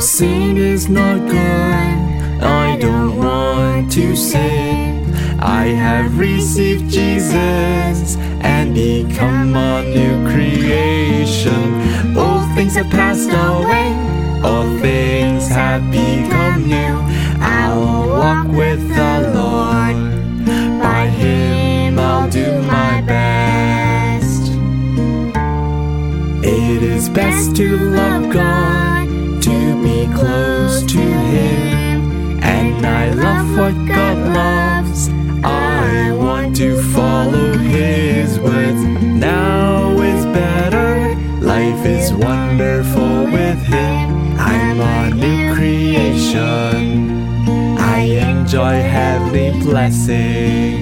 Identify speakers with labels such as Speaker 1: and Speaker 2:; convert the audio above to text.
Speaker 1: sin is not good. I don't want to sin. I have received Jesus and become a new creation. Old things have passed away, all things have become new. I'll walk with the Lord, by Him I'll do my best. It is best to love God, to be close to Him, and I love what God loves. I want to follow His words. Now is better, life is wonderful with Him. I'm a new creation, I enjoy heavenly blessings.